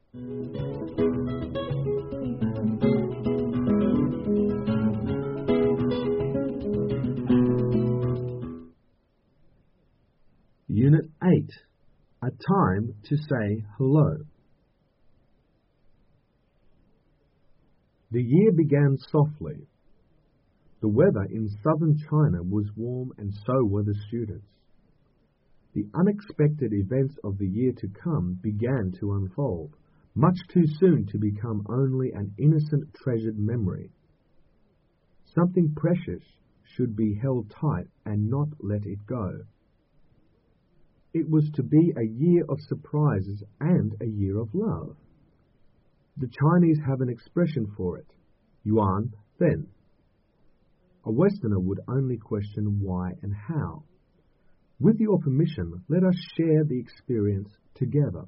Unit 8. A time to say hello. The year began softly. The weather in southern China was warm and so were the students. The unexpected events of the year to come began to unfold, much too soon to become only an innocent treasured memory. Something precious should be held tight and not let it go. It was to be a year of surprises and a year of love. The Chinese have an expression for it, Yuan Then. A Westerner would only question why and how. With your permission, let us share the experience together.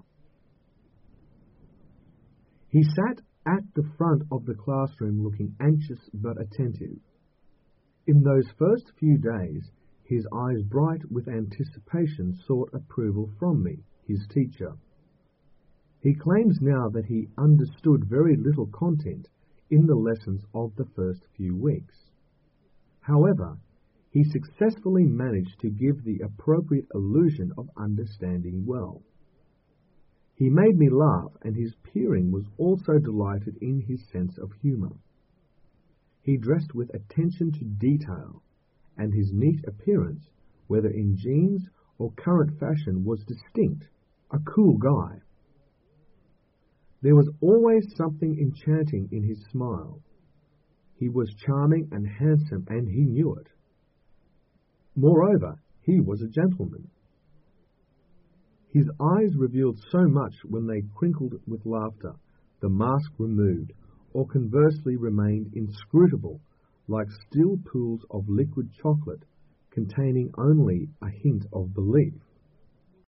He sat at the front of the classroom looking anxious but attentive. In those first few days, his eyes bright with anticipation sought approval from me, his teacher. He claims now that he understood very little content in the lessons of the first few weeks. However, he successfully managed to give the appropriate illusion of understanding well. He made me laugh, and his peering was also delighted in his sense of humour. He dressed with attention to detail, and his neat appearance, whether in jeans or current fashion, was distinct, a cool guy. There was always something enchanting in his smile. He was charming and handsome, and he knew it. Moreover, he was a gentleman. His eyes revealed so much when they crinkled with laughter, the mask removed, or conversely remained inscrutable, like still pools of liquid chocolate containing only a hint of belief.